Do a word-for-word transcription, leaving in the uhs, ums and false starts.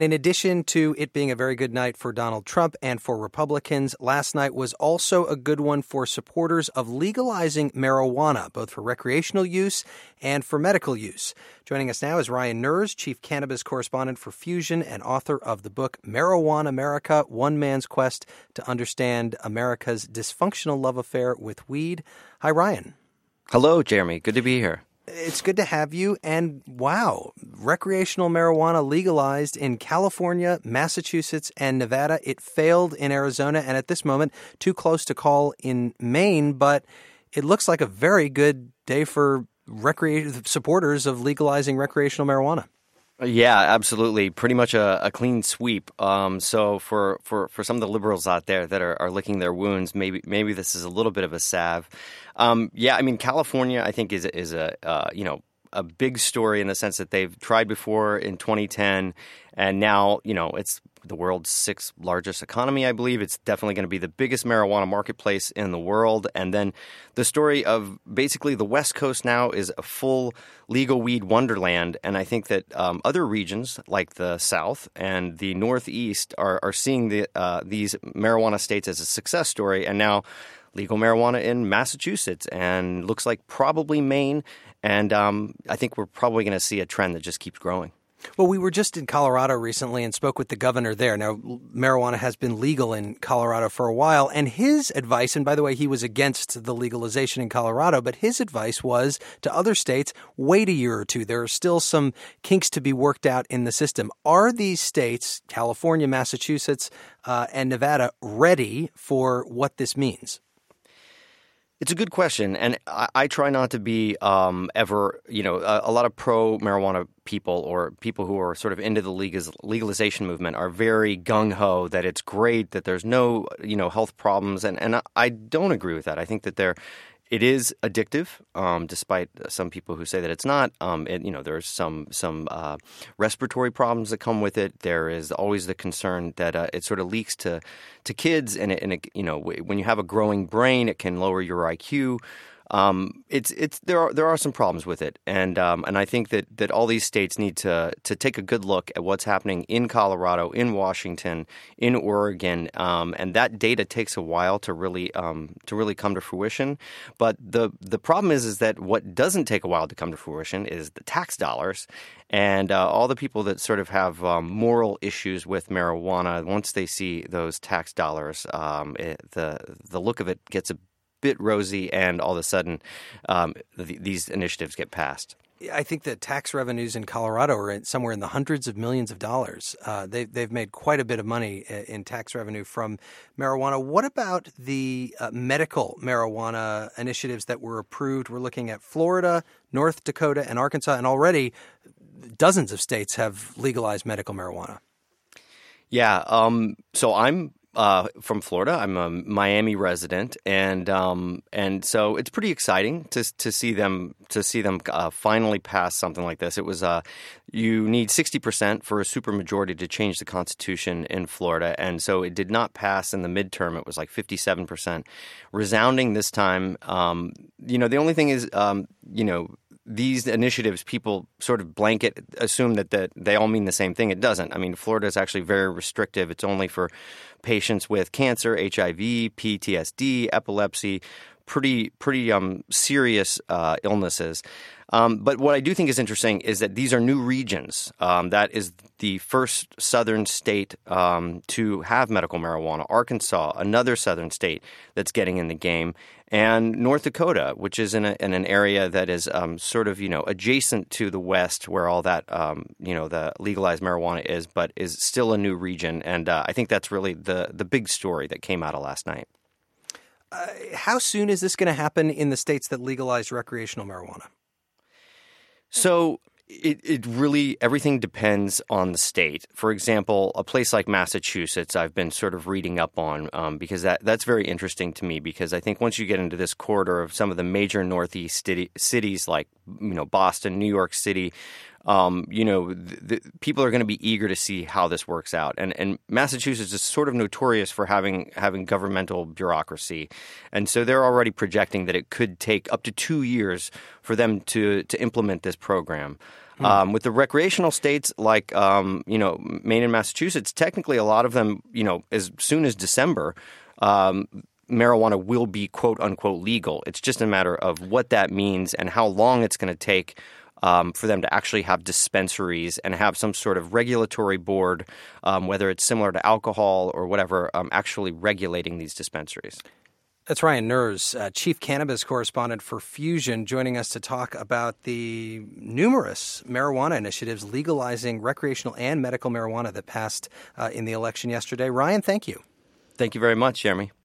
In addition to it being a very good night for Donald Trump and for Republicans, last night was also a good one for supporters of legalizing marijuana, both for recreational use and for medical use. Joining us now is Ryan Nurse, chief cannabis correspondent for Fusion and author of the book Marijuana America, One Man's Quest to Understand America's Dysfunctional Love Affair with Weed. Hi, Ryan. Hello, Jeremy. Good to be here. It's good to have you. And wow, recreational marijuana legalized in California, Massachusetts, and Nevada. It failed in Arizona and at this moment too close to call in Maine. But it looks like a very good day for recre- supporters of legalizing recreational marijuana. Yeah, absolutely. Pretty much a, a clean sweep. Um, so for, for, for some of the liberals out there that are, are licking their wounds, maybe maybe this is a little bit of a salve. Um, yeah, I mean, California, I think, is is a uh, you know a big story in the sense that they've tried before in twenty ten, and now you know it's the world's sixth largest economy, I believe. It's definitely going to be the biggest marijuana marketplace in the world. And then the story of basically the West Coast now is a full legal weed wonderland. And I think that um, other regions like the South and the Northeast are, are seeing the uh, these marijuana states as a success story. And now legal marijuana in Massachusetts and looks like probably Maine. And um, I think we're probably going to see a trend that just keeps growing. Well, we were just in Colorado recently and spoke with the governor there. Now, marijuana has been legal in Colorado for a while, and his advice, and by the way, he was against the legalization in Colorado, but his advice was to other states, wait a year or two. There are still some kinks to be worked out in the system. Are these states, California, Massachusetts, uh, and Nevada, ready for what this means? It's a good question, and I, I try not to be um, ever, you know, a, a lot of pro-marijuana people or people who are sort of into the legaliz- legalization movement are very gung-ho that it's great, that there's no, you know, health problems, and, and I, I don't agree with that. I think that there It is addictive, um, despite some people who say that it's not. Um, it, you know, there's some some uh, respiratory problems that come with it. There is always the concern that uh, it sort of leaks to to kids, and it, and it, you know, when you have a growing brain, it can lower your I Q. Um, it's it's there are there are some problems with it, and um, and I think that, that all these states need to to take a good look at what's happening in Colorado, in Washington, in Oregon, um, and that data takes a while to really um, to really come to fruition. But the the problem is is that what doesn't take a while to come to fruition is the tax dollars, and uh, all the people that sort of have um, moral issues with marijuana. Once they see those tax dollars, um, it, the the look of it gets a bit rosy, and all of a sudden um, th- these initiatives get passed. I think that tax revenues in Colorado are in, somewhere in the hundreds of millions of dollars. Uh, they, they've made quite a bit of money in tax revenue from marijuana. What about the uh, medical marijuana initiatives that were approved? We're looking at Florida, North Dakota, and Arkansas, and already dozens of states have legalized medical marijuana. Yeah. Um, so I'm Uh, from Florida. I'm a Miami resident, and um, and so it's pretty exciting to to see them to see them uh, finally pass something like this. It was uh, you need sixty percent for a supermajority to change the Constitution in Florida, and so it did not pass in the midterm. It was like fifty-seven percent, resounding this time. Um, you know, the only thing is, um, you know. These initiatives, people sort of blanket assume that, that they all mean the same thing. It doesn't. I mean, Florida is actually very restrictive. It's only for patients with cancer, H I V, P T S D, epilepsy, pretty pretty um, serious uh, illnesses. Um, but what I do think is interesting is that these are new regions. Um, that is the first southern state um, to have medical marijuana. Arkansas, another southern state that's getting in the game. And North Dakota, which is in, a, in an area that is um, sort of, you know, adjacent to the West where all that, um, you know, the legalized marijuana is, but is still a new region. And uh, I think that's really the, the big story that came out of last night. Uh, how soon is this going to happen in the states that legalize recreational marijuana? So it, it really, everything depends on the state. For example, a place like Massachusetts, I've been sort of reading up on um, because that, that's very interesting to me, because I think once you get into this corridor of some of the major Northeast city, cities like, you know, Boston, New York City, Um, you know, the, the, people are going to be eager to see how this works out. And, and Massachusetts is sort of notorious for having having governmental bureaucracy. And so they're already projecting that it could take up to two years for them to, to implement this program. Hmm. Um, with the recreational states like, um, you know, Maine and Massachusetts, technically a lot of them, you know, as soon as December, um, marijuana will be quote unquote legal. It's just a matter of what that means and how long it's going to take um, for them to actually have dispensaries and have some sort of regulatory board, um, whether it's similar to alcohol or whatever, um, actually regulating these dispensaries. That's Ryan Nurse, uh, chief cannabis correspondent for Fusion, joining us to talk about the numerous marijuana initiatives legalizing recreational and medical marijuana that passed uh, in the election yesterday. Ryan, thank you. Thank you very much, Jeremy.